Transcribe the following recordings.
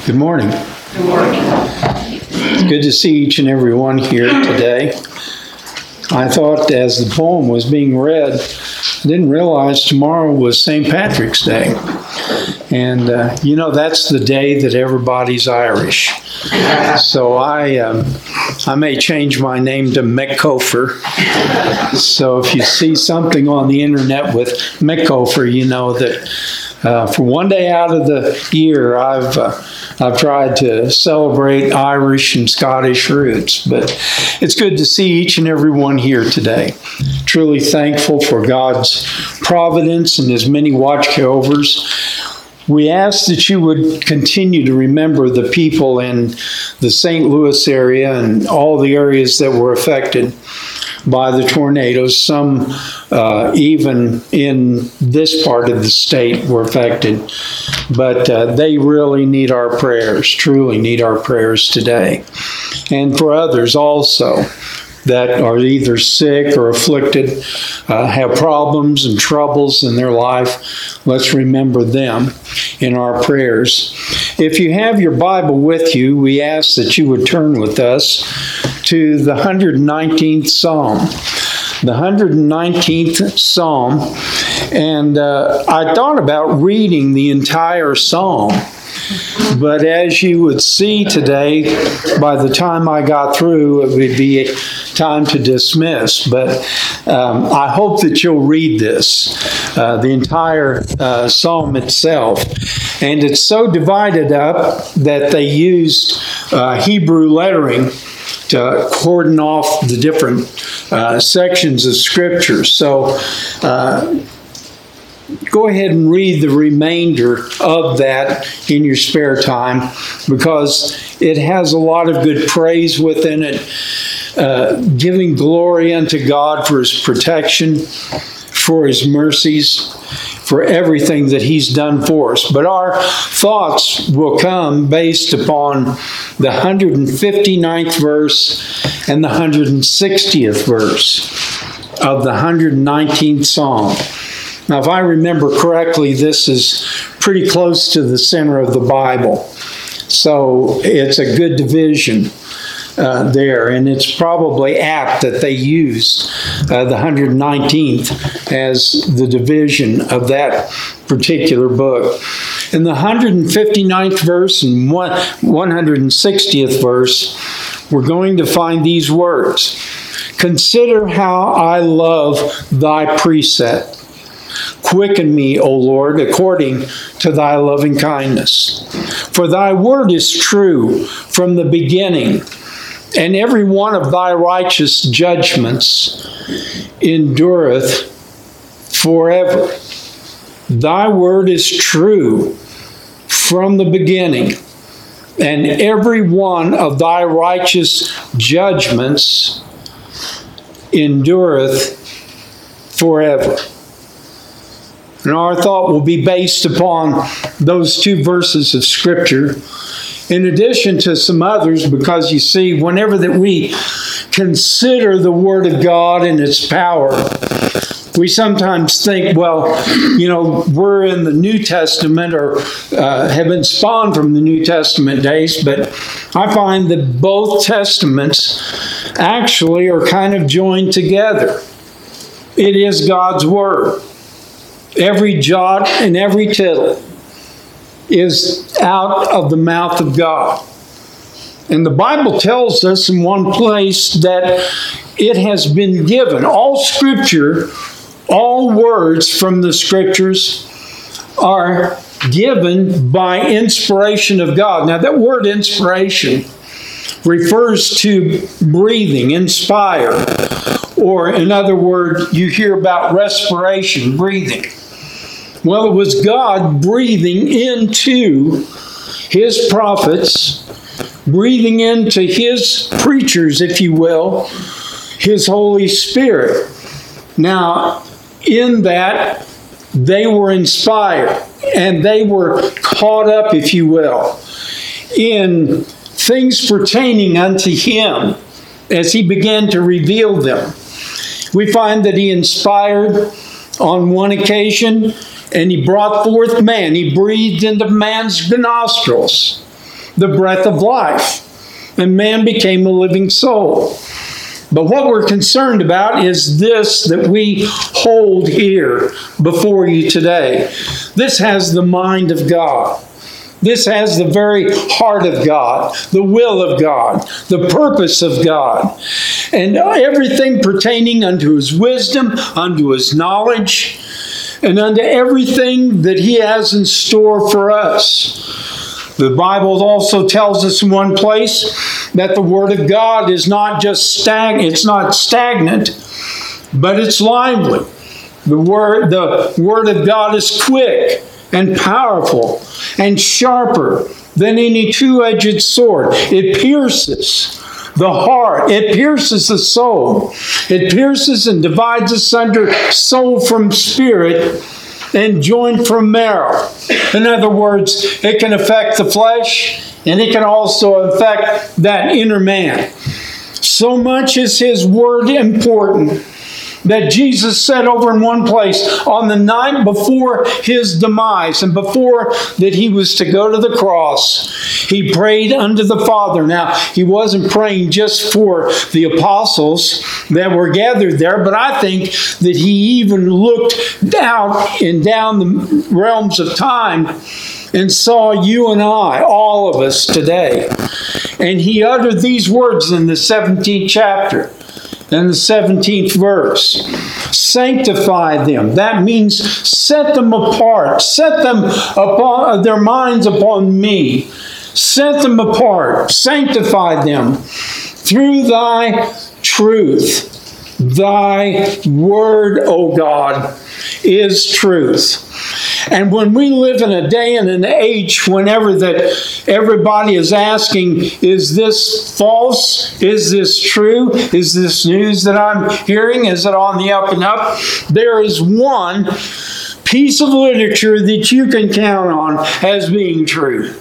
Good morning. Good morning. It's good to see each and every one here today. I thought as the poem was being read, I didn't realize tomorrow was St. Patrick's Day. And, that's the day that everybody's Irish. So I may change my name to McCofer. So if you see something on the internet with McCofer, you know that for one day out of the year, I've tried to celebrate Irish and Scottish roots, but it's good to see each and every one here today. Truly thankful for God's providence and His many watch-overs. We ask that you would continue to remember the people in the St. Louis area and all the areas that were affected by the tornadoes. Some even in this part of the state were affected. But they really need our prayers, truly need our prayers today. And for others also that are either sick or afflicted, have problems and troubles in their life, let's remember them in our prayers. If you have your Bible with you, we ask that you would turn with us to the 119th Psalm. The 119th Psalm, and I thought about reading the entire Psalm, but as you would see today, by the time I got through, it would be time to dismiss. But I hope that you'll read this, the entire Psalm itself. And it's so divided up that they used Hebrew lettering to cordon off the different sections of Scripture. So go ahead and read the remainder of that in your spare time, because it has a lot of good praise within it, giving glory unto God for His protection, for His mercies, for everything that He's done for us. But our thoughts will come based upon the 159th verse and the 160th verse of the 119th Psalm. Now, if I remember correctly, this is pretty close to the center of the Bible. So it's a good division there, and it's probably apt that they used the 119th as the division of that particular book. In the 159th verse and 160th verse, we're going to find these words: "Consider how I love thy precept. Quicken me, O Lord, according to thy loving kindness. For thy word is true from the beginning, and every one of thy righteous judgments endureth forever." Thy word is true from the beginning, and every one of thy righteous judgments endureth forever. And our thought will be based upon those two verses of Scripture, in addition to some others, because you see, whenever that we consider the Word of God and its power, we sometimes think, we're in the New Testament or have been spawned from the New Testament days, but I find that both Testaments actually are kind of joined together. It is God's Word. Every jot and every tittle is out of the mouth of God. And the Bible tells us in one place that it has been given. All Scripture, all words from the Scriptures are given by inspiration of God. Now, that word inspiration refers to breathing, inspire. Or, in other words, you hear about respiration, breathing. Well, it was God breathing into His prophets, breathing into His preachers, if you will, His Holy Spirit. Now, in that, they were inspired, and they were caught up, if you will, in things pertaining unto Him as He began to reveal them. We find that He inspired on one occasion, and He brought forth man. He breathed into man's nostrils. the breath of life, and man became a living soul. But what we're concerned about is this that we hold here before you today. This has the mind of God. This has the very heart of God, the will of God, the purpose of God, and everything pertaining unto His wisdom, unto His knowledge, and unto everything that He has in store for us. The Bible also tells us in one place that the Word of God is not just it's not stagnant, but it's lively. The Word of God is quick and powerful and sharper than any two-edged sword. It pierces the heart. It pierces the soul. It pierces and divides asunder soul from spirit and joint from marrow. In other words, it can affect the flesh, and it can also affect that inner man. So much is His Word important that Jesus said over in one place on the night before His demise and before that He was to go to the cross, He prayed unto the Father. Now, He wasn't praying just for the apostles that were gathered there, but I think that He even looked out and down the realms of time and saw you and I, all of us today. And He uttered these words in the 17th chapter. In the 17th verse, sanctify them. That means set them apart. Set them upon their minds upon me. Set them apart. Sanctify them through thy truth. Thy word, O God, is truth. And when we live in a day and an age whenever that everybody is asking, is this false? Is this true? Is this news that I'm hearing? Is it on the up and up? There is one piece of literature that you can count on as being true.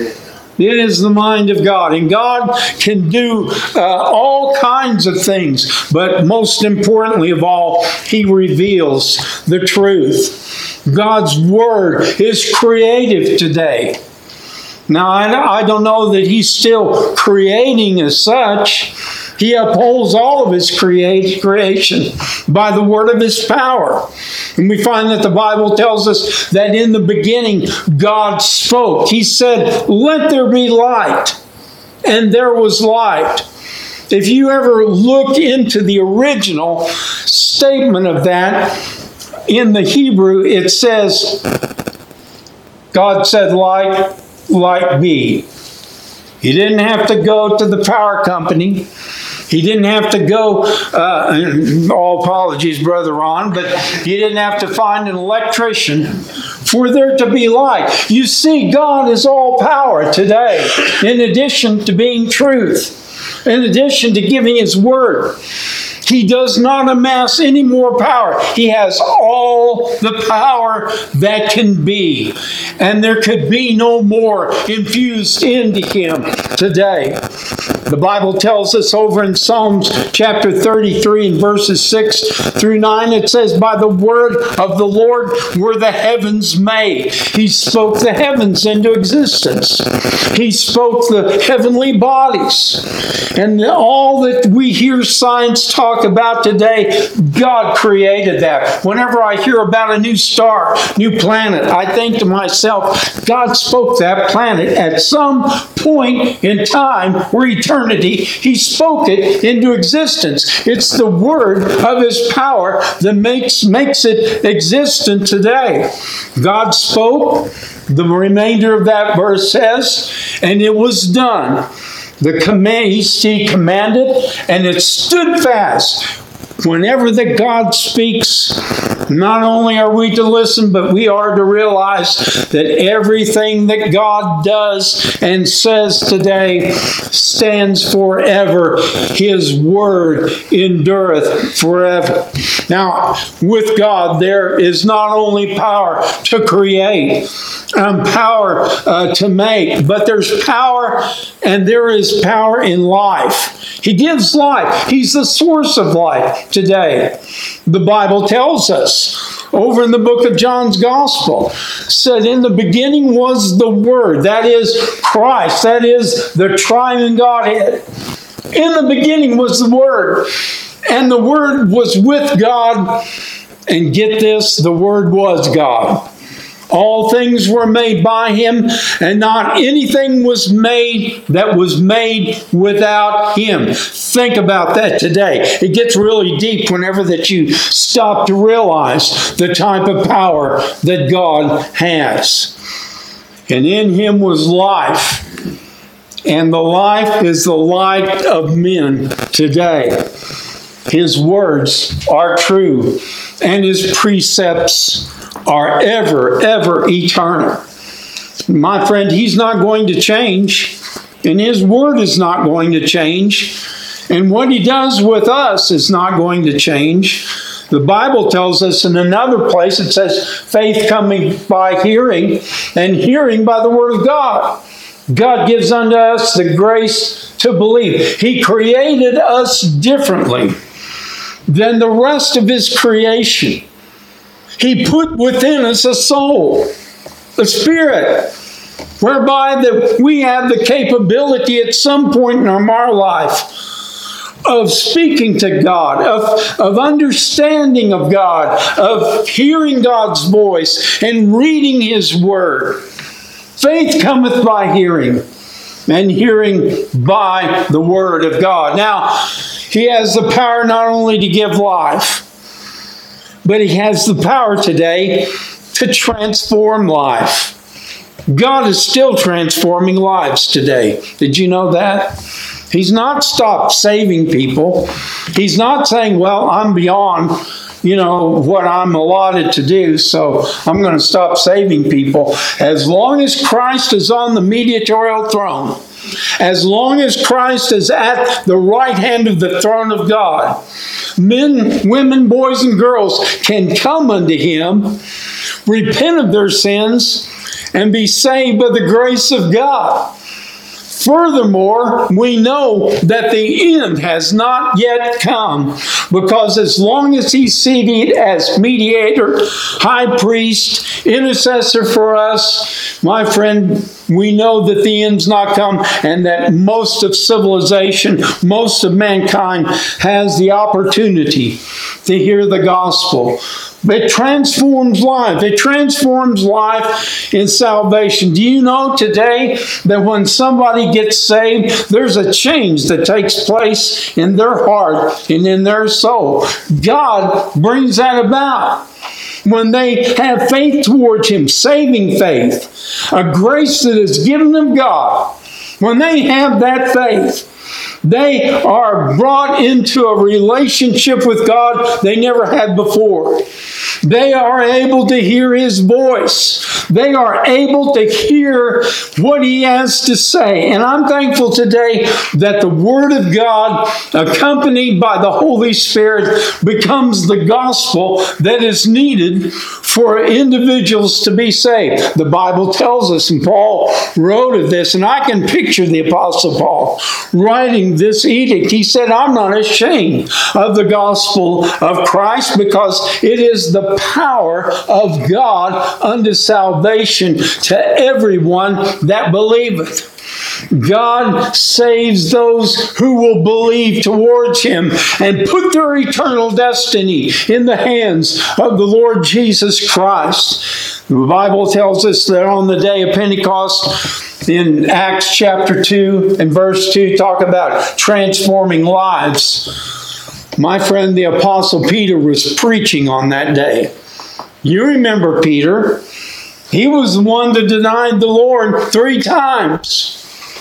It is the mind of God. And God can do all kinds of things. But most importantly of all, He reveals the truth. God's Word is creative today. Now, I don't know that He's still creating as such. He upholds all of His creation by the word of His power. And we find that the Bible tells us that in the beginning, God spoke. He said, let there be light. And there was light. If you ever look into the original statement of that, in the Hebrew, it says, God said, light be. He didn't have to go to the power company. He didn't have to go, all apologies, Brother Ron, but he didn't have to find an electrician for there to be light. You see, God is all power today, in addition to being truth, in addition to giving His Word. He does not amass any more power. He has all the power that can be. And there could be no more infused into Him today. The Bible tells us over in Psalms chapter 33 and verses 6 through 9, it says, by the word of the Lord were the heavens made. He spoke the heavens into existence. He spoke the heavenly bodies. And all that we hear science talk about today, God created that. Whenever I hear about a new star, new planet, I think to myself, God spoke that planet at some point in time or eternity. He spoke it into existence. It's the word of His power that makes it existent today. God spoke, the remainder of that verse says, and it was done. The command, He commanded, and it stood fast. Whenever that God speaks, not only are we to listen, but we are to realize that everything that God does and says today stands forever. His word endureth forever. Now, with God, there is not only power to create, power to make, but there's power, and there is power in life. He gives life. He's the source of life today. The Bible tells us, over in the book of John's Gospel, said, in the beginning was the Word, that is Christ, that is the triune Godhead. In the beginning was the Word, and the Word was with God, and get this, the Word was God. All things were made by Him, and not anything was made that was made without Him. Think about that today. It gets really deep whenever that you stop to realize the type of power that God has. And in Him was life, and the life is the light of men today. His words are true, and His precepts are ever, ever eternal. My friend, He's not going to change, and His Word is not going to change, and what He does with us is not going to change. The Bible tells us in another place, it says, faith coming by hearing, and hearing by the Word of God. God gives unto us the grace to believe. He created us differently than the rest of His creation. He put within us a soul, a spirit, whereby that we have the capability at some point in our life of speaking to God, of understanding of God, of hearing God's voice and reading His Word. Faith cometh by hearing, and hearing by the Word of God. Now, He has the power not only to give life, but He has the power today to transform life. God is still transforming lives today. Did you know that? He's not stopped saving people. He's not saying, well, I'm beyond, what I'm allotted to do, so I'm going to stop saving people. As long as Christ is on the mediatorial throne, as long as Christ is at the right hand of the throne of God, men, women, boys, and girls can come unto Him, repent of their sins, and be saved by the grace of God. Furthermore, we know that the end has not yet come, because as long as He's seated as mediator, high priest, intercessor for us, my friend, we know that the end's not come, and that most of civilization, most of mankind has the opportunity to hear the gospel. It transforms life. It transforms life in salvation. Do you know today that when somebody gets saved, there's a change that takes place in their heart and in their soul? God brings that about. When they have faith towards Him, saving faith, a grace that is given them God, when they have that faith, they are brought into a relationship with God they never had before. They are able to hear His voice. They are able to hear what He has to say. And I'm thankful today that the Word of God, accompanied by the Holy Spirit, becomes the gospel that is needed for individuals to be saved. The Bible tells us, and Paul wrote of this, and I can picture the Apostle Paul writing this edict. He said, I'm not ashamed of the gospel of Christ, because it is the power of God unto salvation to everyone that believeth. God saves those who will believe towards Him and put their eternal destiny in the hands of the Lord Jesus Christ. The Bible tells us that on the day of Pentecost, in Acts chapter 2 and verse 2, talk about transforming lives. My friend, the Apostle Peter was preaching on that day. You remember Peter. He was the one that denied the Lord 3 times.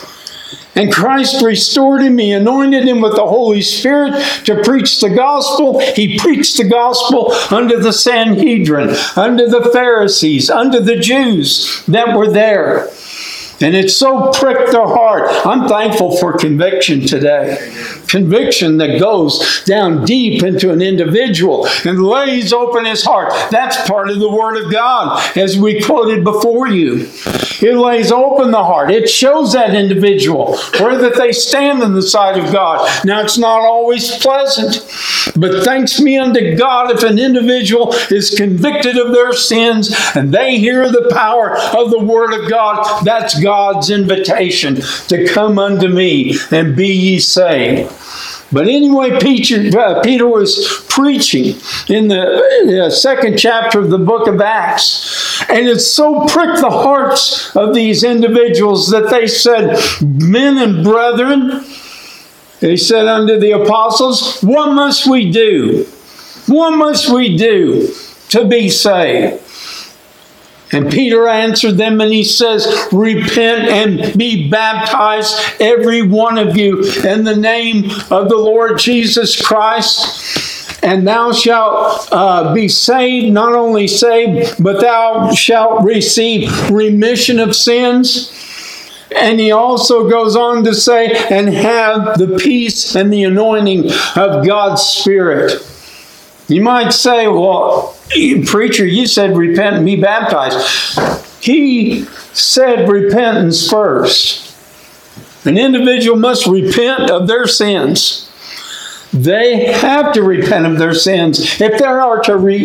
And Christ restored him. He anointed him with the Holy Spirit to preach the gospel. He preached the gospel unto the Sanhedrin, unto the Pharisees, unto the Jews that were there. And it so pricked their heart. I'm thankful for conviction today. Conviction that goes down deep into an individual and lays open his heart. That's part of the Word of God, as we quoted before you. It lays open the heart. It shows that individual where that they stand in the sight of God. Now, it's not always pleasant, but thanks be unto God if an individual is convicted of their sins and they hear the power of the Word of God. That's God's invitation to come unto me and be ye saved. But anyway, Peter was preaching in the second chapter of the book of Acts. And it so pricked the hearts of these individuals that they said, men and brethren, he said unto the apostles, what must we do? What must we do to be saved? And Peter answered them and he says, repent and be baptized, every one of you, in the name of the Lord Jesus Christ. And thou shalt be saved, not only saved, but thou shalt receive remission of sins. And he also goes on to say, and have the peace and the anointing of God's Spirit. You might say, well, preacher, you said repent and be baptized. He said repentance first. An individual must repent of their sins. They have to repent of their sins if they are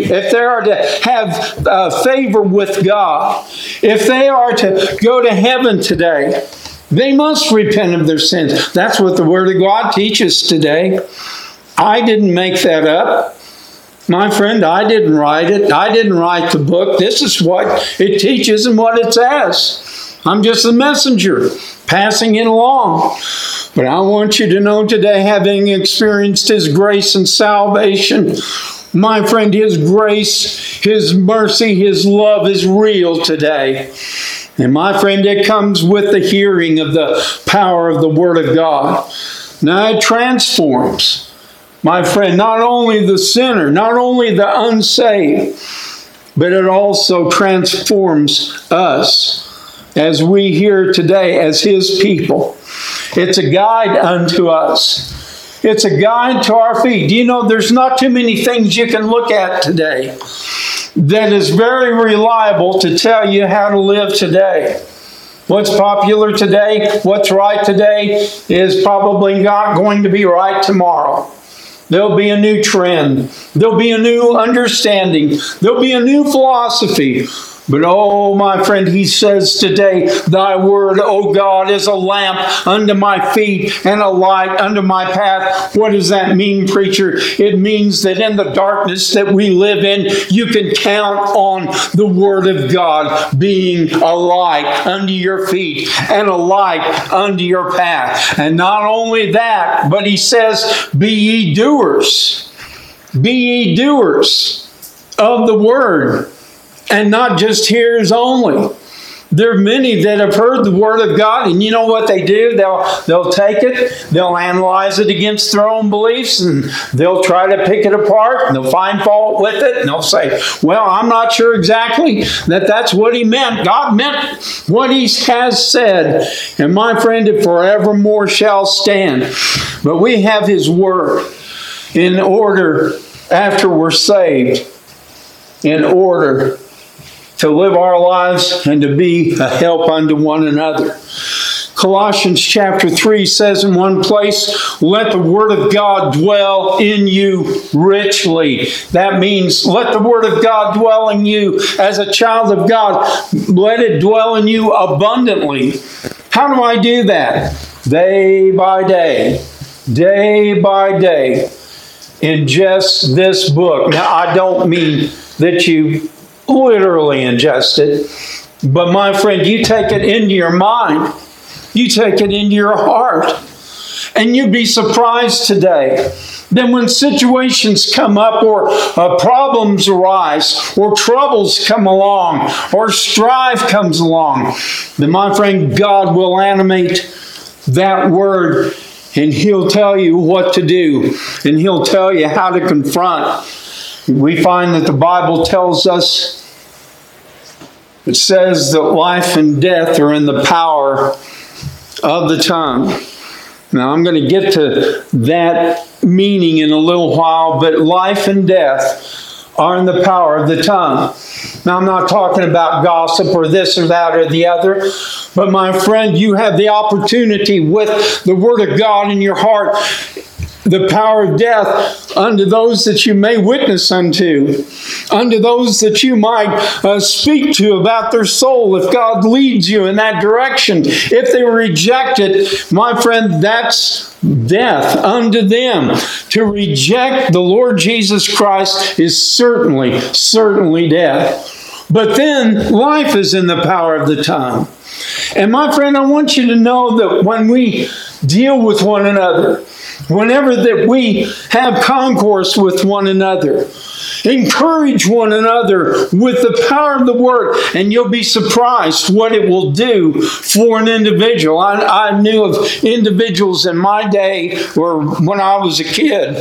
to have favor with God. If they are to go to heaven today, they must repent of their sins. That's what the Word of God teaches today. I didn't make that up. My friend, I didn't write it. I didn't write the book. This is what it teaches and what it says. I'm just a messenger, passing it along. But I want you to know today, having experienced His grace and salvation, my friend, His grace, His mercy, His love is real today. And my friend, it comes with the hearing of the power of the Word of God. Now it transforms. My friend, not only the sinner, not only the unsaved, but it also transforms us as we hear today as His people. It's a guide unto us. It's a guide to our feet. Do you know there's not too many things you can look at today that is very reliable to tell you how to live today? What's popular today, what's right today, is probably not going to be right tomorrow. There'll be a new trend. There'll be a new understanding. There'll be a new philosophy. But oh, my friend, He says today, Thy Word, O God, is a lamp unto my feet and a light unto my path. What does that mean, preacher? It means that in the darkness that we live in, you can count on the Word of God being a light unto your feet and a light unto your path. And not only that, but He says, be ye doers. Be ye doers of the Word. And not just hearers only. There are many that have heard the Word of God, and you know what they do? They'll take it, they'll analyze it against their own beliefs, and they'll try to pick it apart, and they'll find fault with it, and they'll say, well, I'm not sure exactly that's what He meant. God meant what He has said. And my friend, it forevermore shall stand. But we have His Word in order, after we're saved, in order to live our lives and to be a help unto one another. Colossians chapter 3 says in one place, let the Word of God dwell in you richly. That means let the Word of God dwell in you as a child of God. Let it dwell in you abundantly. How do I do that? Day by day. Day by day. Ingest this book. Now, I don't mean that you literally ingest it. But my friend, you take it into your mind. You take it into your heart. And you'd be surprised today that when situations come up or problems arise or troubles come along or strife comes along, then my friend, God will animate that Word and He'll tell you what to do and He'll tell you how to confront. We find that the Bible tells us It says that life and death are in the power of the tongue. Now, I'm going to get to that meaning in a little while, but life and death are in the power of the tongue. Now, I'm not talking about gossip or this or that or the other, but my friend, you have the opportunity with the Word of God in your heart, the power of death unto those that you may witness unto, unto those that you might speak to about their soul if God leads you in that direction. If they reject it, my friend, that's death unto them. To reject the Lord Jesus Christ is certainly death. But then life is in the power of the tongue. And my friend, I want you to know that when we deal with one another, whenever that we have concourse with one another, encourage one another with the power of the Word, and you'll be surprised what it will do for an individual. I knew of individuals in my day, or when I was a kid,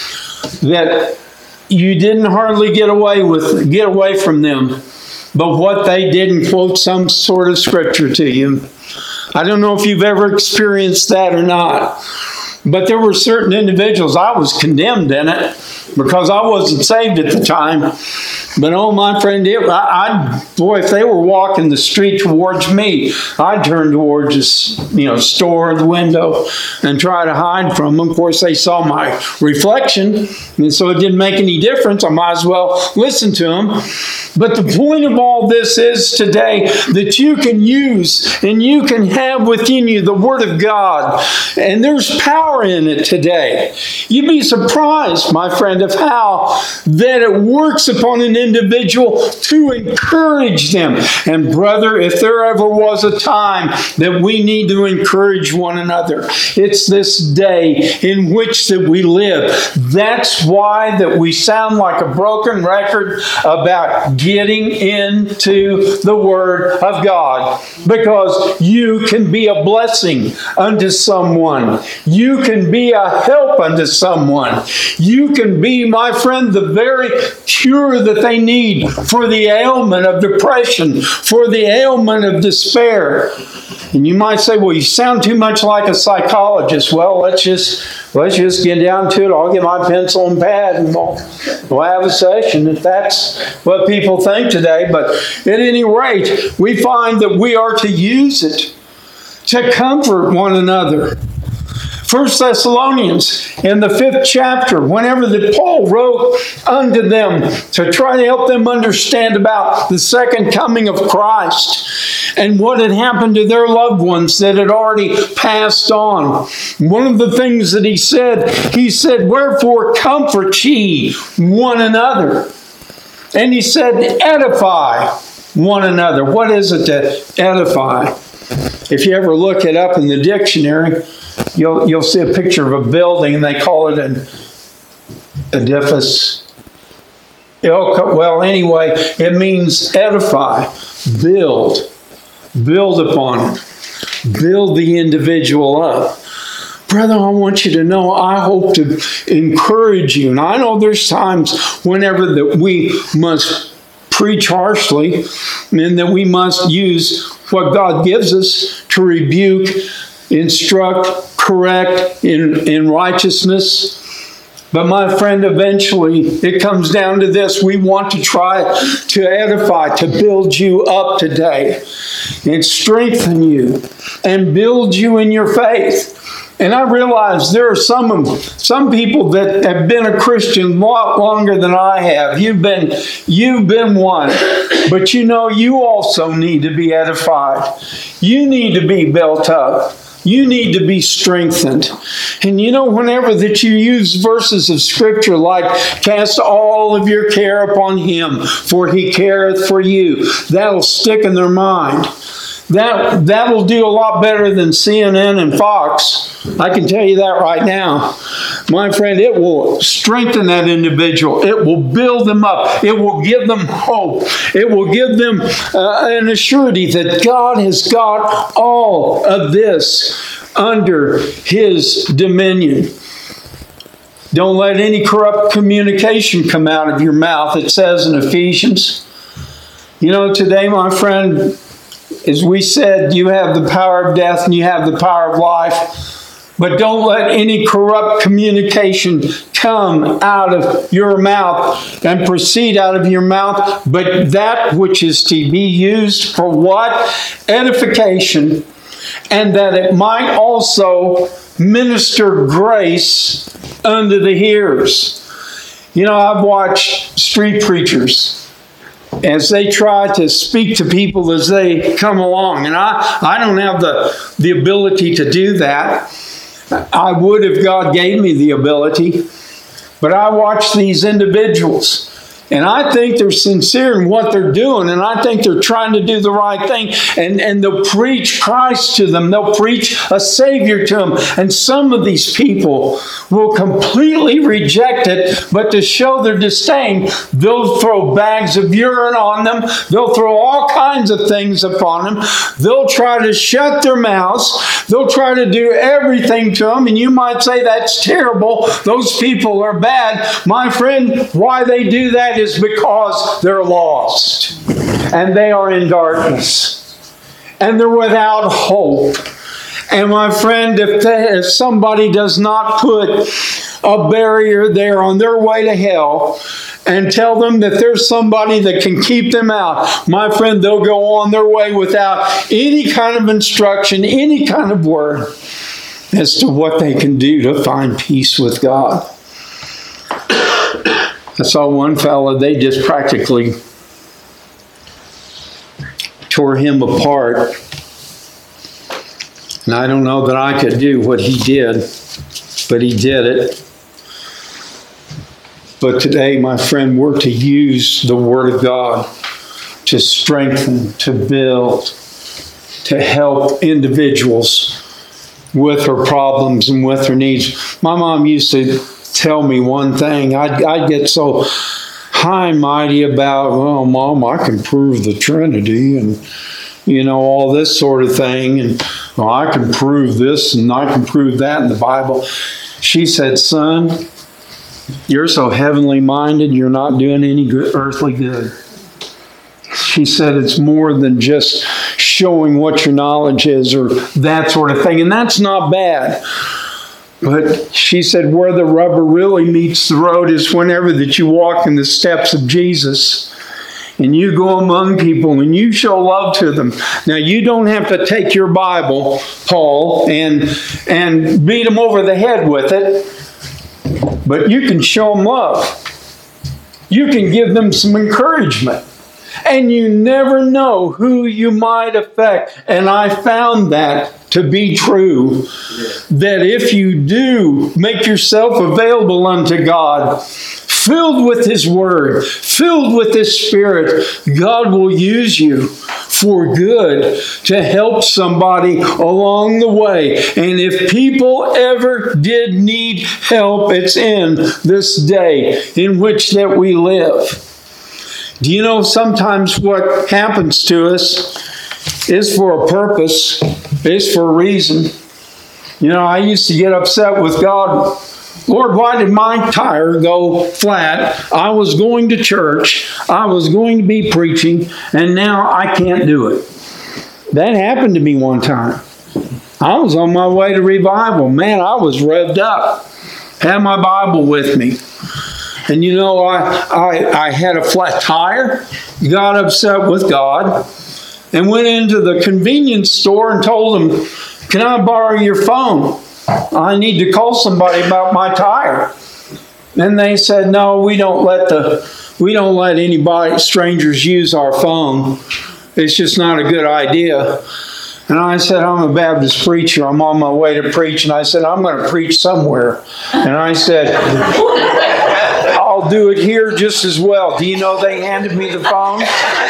that you didn't hardly get away from them, but what they did and quote some sort of scripture to you. I don't know if you've ever experienced that or not. But there were certain individuals, I was condemned in it because I wasn't saved at the time. But oh, my friend, if they were walking the street towards me, I'd turn towards the store or the window and try to hide from them. Of course, they saw my reflection, and so it didn't make any difference. I might as well listen to them. But the point of all this is today that you can use and you can have within you the Word of God, and there's power in it today. You'd be surprised, my friend, of how that it works upon an individual to encourage them. And brother, if there ever was a time that we need to encourage one another, it's this day in which that we live. That's why that we sound like a broken record about getting into the Word of God, because you can be a blessing unto someone. You can be a help unto someone. You can be, my friend, the very cure that they need for the ailment of depression, for the ailment of despair. And you might say, well, you sound too much like a psychologist. Well, let's just get down to it. I'll get my pencil and pad and we'll have a session if that's what people think today. But at any rate, we find that we are to use it to comfort one another. 1 Thessalonians in the 5th chapter, whenever that Paul wrote unto them to try to help them understand about the second coming of Christ and what had happened to their loved ones that had already passed on. One of the things that he said, wherefore comfort ye one another. And he said, edify one another. What is it to edify? If you ever look it up in the dictionary, you'll see a picture of a building, and they call it an edifice. Well, anyway, it means edify, build upon it, build the individual up. Brother, I want you to know, I hope to encourage you. And I know there's times whenever that we must preach harshly, and that we must use what God gives us to rebuke, instruct, correct in righteousness. But my friend, eventually it comes down to this. We want to try to edify, to build you up today and strengthen you and build you in your faith. And I realize there are some people that have been a Christian a lot longer than I have. You've been one. But you also need to be edified. You need to be built up. You need to be strengthened. And whenever that you use verses of Scripture like, cast all of your care upon Him, for He careth for you, that'll stick in their mind. That'll do a lot better than CNN and Fox. I can tell you that right now. My friend, it will strengthen that individual. It will build them up. It will give them hope. It will give them an assurity that God has got all of this under His dominion. Don't let any corrupt communication come out of your mouth. It says in Ephesians, You know, today, my friend, as we said, you have the power of death and you have the power of life. But don't let any corrupt communication come out of your mouth and proceed out of your mouth, but that which is to be used for what? Edification, and that it might also minister grace unto the hearers. You know, I've watched street preachers as they try to speak to people as they come along, and I don't have the ability to do that. I would if God gave me the ability. But I watch these individuals, and I think they're sincere in what they're doing, and I think they're trying to do the right thing. And they'll preach Christ to them. They'll preach a Savior to them. And some of these people will completely reject it, but to show their disdain, they'll throw bags of urine on them. They'll throw all kinds of things upon them. They'll try to shut their mouths. They'll try to do everything to them. And you might say, that's terrible. Those people are bad. My friend, why they do that is because they're lost. And they are in darkness. And they're without hope. And my friend, if somebody does not put a barrier there on their way to hell and tell them that there's somebody that can keep them out, my friend, they'll go on their way without any kind of instruction, any kind of word as to what they can do to find peace with God. I saw one fellow, they just practically tore him apart. And I don't know that I could do what he did, but he did it. But today, my friend, we're to use the Word of God to strengthen, to build, to help individuals with their problems and with their needs. My mom used to tell me one thing. I'd get so high and mighty about, well, Mom, I can prove the Trinity and, you know, all this sort of thing. And well, I can prove this and I can prove that in the Bible. She said, son, you're so heavenly minded, you're not doing any good, earthly good. She said it's more than just showing what your knowledge is or that sort of thing. And that's not bad. But she said where the rubber really meets the road is whenever that you walk in the steps of Jesus and you go among people and you show love to them. Now, you don't have to take your Bible, Paul, and beat them over the head with it, but you can show them love. You can give them some encouragement. And you never know who you might affect. And I found that to be true. That if you do make yourself available unto God, filled with His Word, filled with His Spirit, God will use you for good to help somebody along the way. And if people ever did need help, it's in this day in which that we live. Do you know sometimes what happens to us is for a purpose, is for a reason. You know, I used to get upset with God. Lord, why did my tire go flat? I was going to church. I was going to be preaching, and now I can't do it. That happened to me one time. I was on my way to revival. Man, I was revved up. Had my Bible with me. And you know, I had a flat tire, got upset with God, and went into the convenience store and told them, can I borrow your phone? I need to call somebody about my tire. And they said, no, we don't let anybody, strangers, use our phone. It's just not a good idea. And I said, I'm a Baptist preacher. I'm on my way to preach. And I said, I'm going to preach somewhere. And I said, I'll do it here just as well. Do you know they handed me the phone?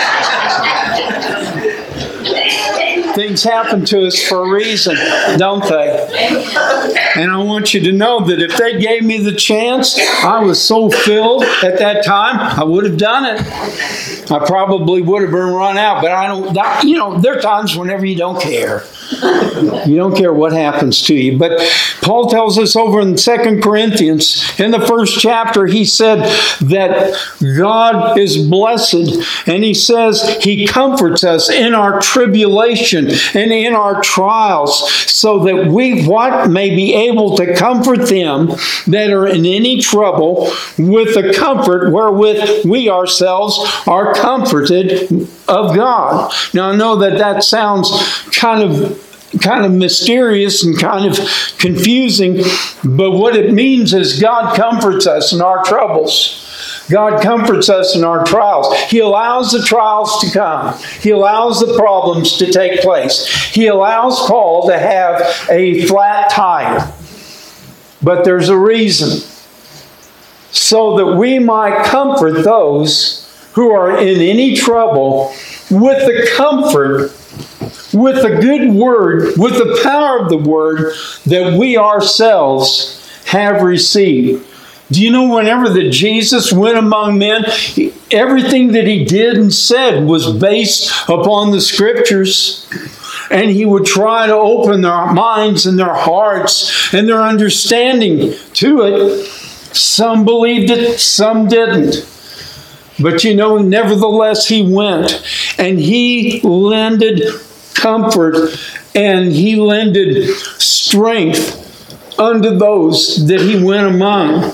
Things happen to us for a reason, don't they? And I want you to know that if they gave me the chance, I was so filled at that time, I would have done it. I probably would have been run out, but I don't, you know, there are times whenever you don't care. You don't care what happens to you. But Paul tells us over in 2 Corinthians, in the first chapter, he said that God is blessed. And he says he comforts us in our tribulation and in our trials, so that we may be able to comfort them that are in any trouble with the comfort wherewith we ourselves are comforted of God. Now I know that sounds kind of mysterious and kind of confusing, but what it means is God comforts us in our troubles. God comforts us in our trials. He allows the trials to come. He allows the problems to take place. He allows Paul to have a flat tire. But there's a reason. So that we might comfort those who are in any trouble with the comfort, with the good word, with the power of the word that we ourselves have received. Do you know whenever that Jesus went among men, everything that he did and said was based upon the Scriptures? And he would try to open their minds and their hearts and their understanding to it. Some believed it, some didn't. But you know, nevertheless, he went and he lended comfort and he lended strength unto those that he went among.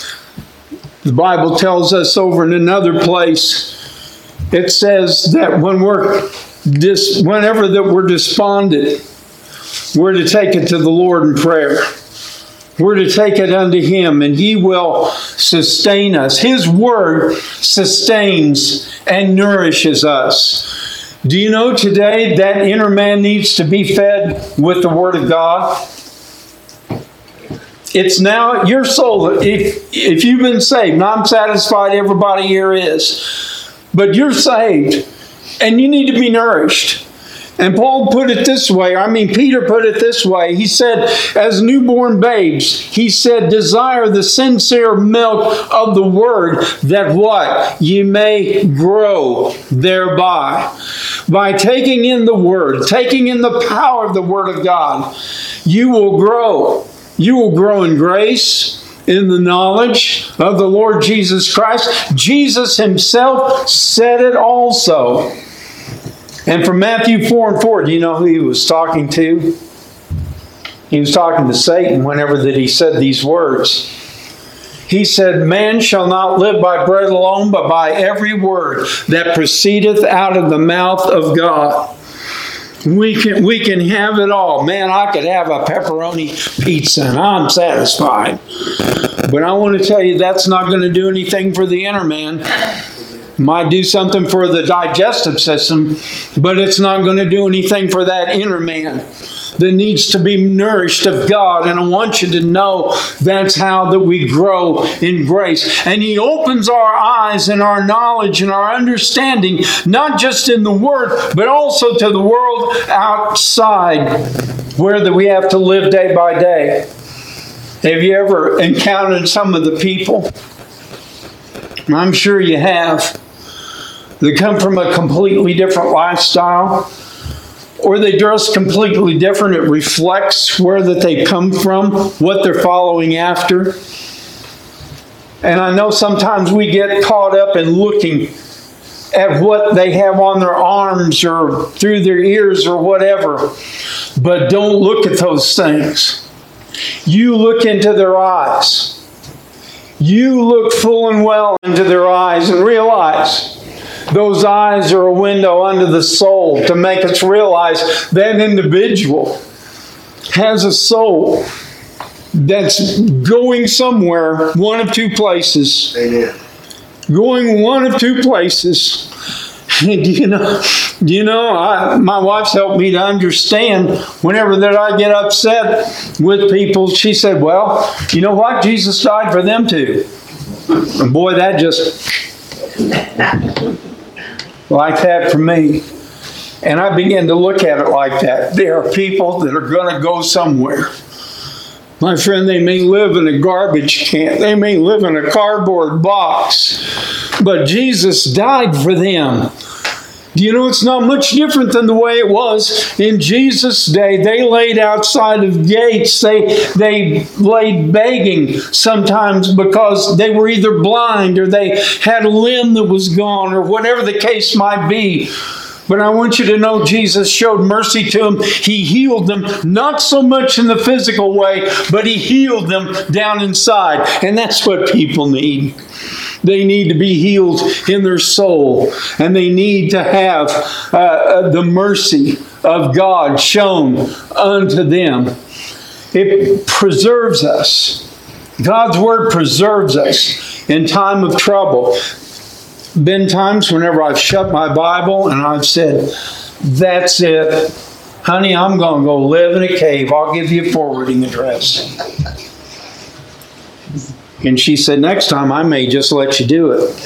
The Bible tells us over in another place, it says that whenever that we're despondent, we're to take it to the Lord in prayer. We're to take it unto him, and he will sustain us. His word sustains and nourishes us. Do you know today that inner man needs to be fed with the word of God? It's now your soul. If you've been saved, and I'm satisfied everybody here is, but you're saved, and you need to be nourished. And Paul put it this way, Peter put it this way. He said, as newborn babes, he said, desire the sincere milk of the word, that what? You may grow thereby. By taking in the word, taking in the power of the word of God, you will grow. You will grow in grace, in the knowledge of the Lord Jesus Christ. Jesus himself said it also. And from Matthew 4:4, do you know who he was talking to? He was talking to Satan whenever that he said these words. He said, man shall not live by bread alone, but by every word that proceedeth out of the mouth of God. We can have it all. Man, I could have a pepperoni pizza and I'm satisfied. But I want to tell you, that's not going to do anything for the inner man. Might do something for the digestive system, but it's not going to do anything for that inner man that needs to be nourished of God. And I want you to know that's how that we grow in grace. And he opens our eyes and our knowledge and our understanding, not just in the Word, but also to the world outside where that we have to live day by day. Have you ever encountered some of the people? I'm sure you have. They come from a completely different lifestyle, or they dress completely different. It reflects where that they come from, what they're following after. And I know sometimes we get caught up in looking at what they have on their arms or through their ears or whatever. But don't look at those things. You look into their eyes. You look full and well into their eyes and realize those eyes are a window unto the soul to make us realize that individual has a soul that's going somewhere, one of two places. Amen. Going one of two places. My wife's helped me to understand whenever that I get upset with people. She said, well, you know what? Jesus died for them too. And boy, that just like that for me. And I began to look at it like that. There are people that are going to go somewhere. My friend, they may live in a garbage can. They may live in a cardboard box. But Jesus died for them. Do you know it's not much different than the way it was in Jesus' day? They laid outside of gates. They laid begging sometimes because they were either blind or they had a limb that was gone or whatever the case might be. But I want you to know Jesus showed mercy to them. He healed them, not so much in the physical way, but He healed them down inside. And that's what people need. They need to be healed in their soul. And they need to have the mercy of God shown unto them. It preserves us. God's Word preserves us in time of trouble. Been times whenever I've shut my Bible and I've said, that's it. Honey, I'm going to go live in a cave. I'll give you a forwarding address. And she said, next time I may just let you do it.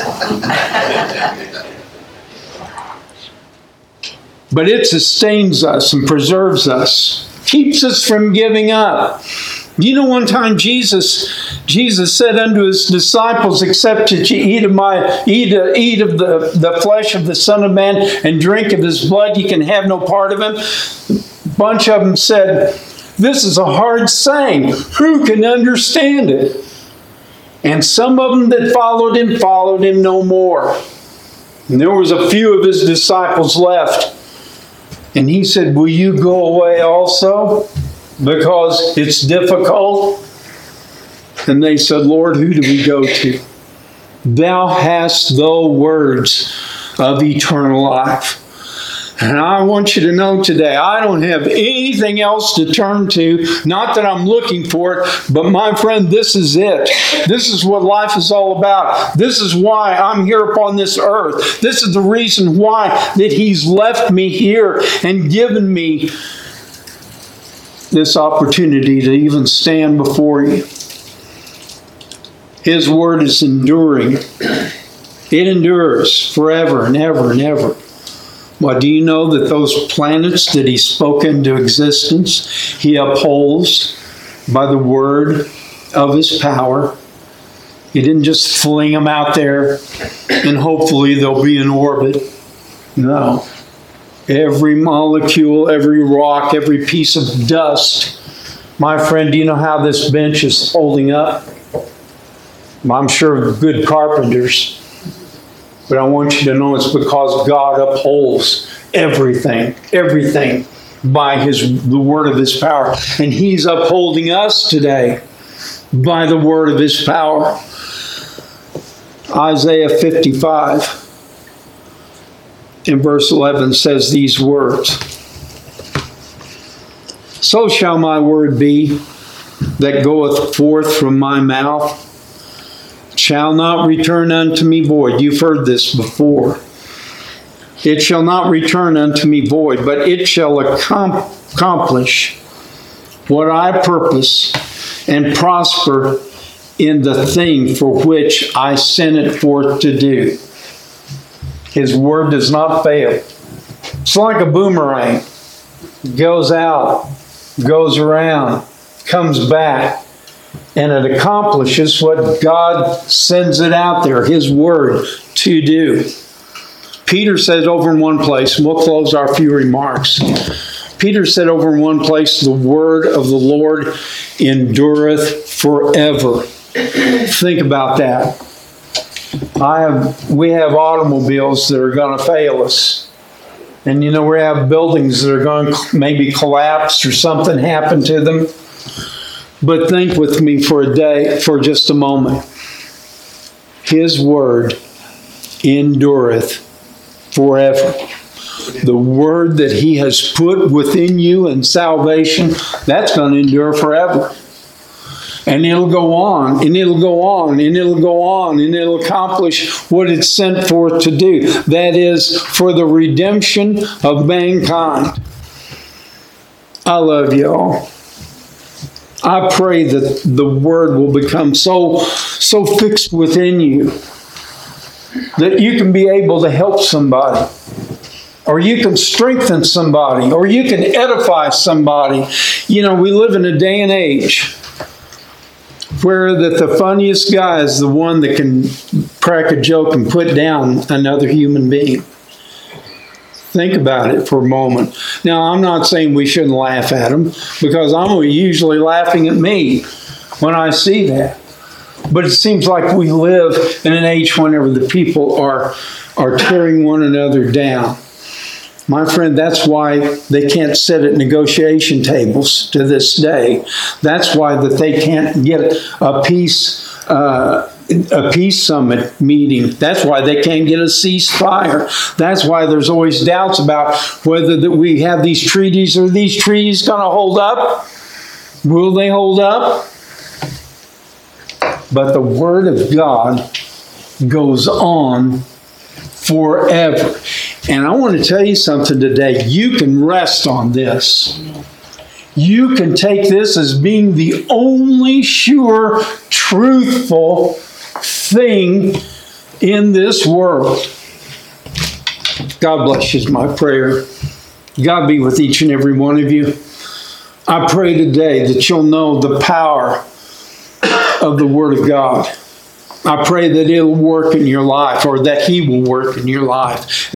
But it sustains us and preserves us. Keeps us from giving up. You know, one time Jesus said unto His disciples, except that you eat of the flesh of the Son of Man and drink of His blood, you can have no part of Him. A bunch of them said, this is a hard saying. Who can understand it? And some of them that followed Him no more. And there was a few of His disciples left. And He said, will you go away also? Because it's difficult. And they said, Lord, who do we go to? Thou hast the words of eternal life. And I want you to know today, I don't have anything else to turn to. Not that I'm looking for it, but my friend, this is it. This is what life is all about. This is why I'm here upon this earth. This is the reason why that He's left me here and given me this opportunity to even stand before you. His Word is enduring. It endures forever and ever and ever. Well, do you know that those planets that He spoke into existence, He upholds by the word of His power? He didn't just fling them out there and hopefully they'll be in orbit. No. Every molecule, every rock, every piece of dust. My friend, do you know how this bench is holding up? I'm sure good carpenters. But I want you to know it's because God upholds everything by the word of His power. And He's upholding us today by the word of His power. Isaiah 55 in verse 11 says these words. So shall my word be that goeth forth from my mouth. Shall not return unto me void. You've heard this before. It shall not return unto me void, but it shall accomplish what I purpose and prosper in the thing for which I sent it forth to do. His word does not fail. It's like a boomerang. It goes out, goes around, comes back. And it accomplishes what God sends it out there, His Word, to do. Peter says over in one place, and we'll close our few remarks. Peter said over in one place, the Word of the Lord endureth forever. Think about that. We have automobiles that are going to fail us. And you know, we have buildings that are going to maybe collapse or something happen to them. But think with me for just a moment. His word endureth forever. The word that He has put within you in salvation, that's going to endure forever. And it'll go on, and it'll go on, and it'll go on, and it'll accomplish what it's sent forth to do. That is, for the redemption of mankind. I love you all. I pray that the Word will become so fixed within you that you can be able to help somebody, or you can strengthen somebody, or you can edify somebody. You know, we live in a day and age where that the funniest guy is the one that can crack a joke and put down another human being. Think about it for a moment. Now, I'm not saying we shouldn't laugh at them, because I'm usually laughing at me when I see that. But it seems like we live in an age whenever the people are tearing one another down. My friend, that's why they can't sit at negotiation tables to this day. That's why that they can't get a peace summit meeting. That's why they can't get a ceasefire. That's why there's always doubts about whether that we have these treaties. Are these treaties going to hold up? Will they hold up? But the Word of God goes on forever. And I want to tell you something today. You can rest on this. You can take this as being the only sure, truthful thing in this world. God bless you is my prayer. God be with each and every one of you. I pray today that you'll know the power of the Word of God. I pray that it'll work in your life, or that He will work in your life.